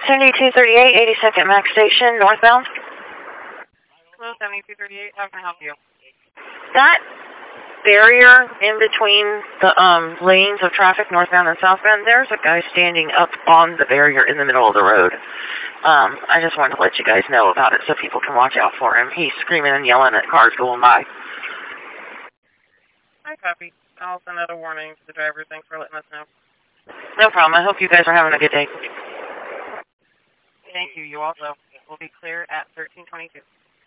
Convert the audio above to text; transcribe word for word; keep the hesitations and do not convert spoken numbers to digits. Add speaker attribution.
Speaker 1: seventy-two thirty-eight, eighty-second Max Station, northbound.
Speaker 2: Hello, seventy-two thirty-eight, how can I help you?
Speaker 1: That barrier in between the um, lanes of traffic, northbound and southbound, there's a guy standing up on the barrier in the middle of the road. Um, I just wanted to let you guys know about it so people can watch out for him. He's screaming and yelling at cars going by.
Speaker 2: I copy. I'll send out a warning to the driver. Thanks for letting us know.
Speaker 1: No problem. I hope you guys are having a good day.
Speaker 2: Thank you. You also will be clear at thirteen twenty-two.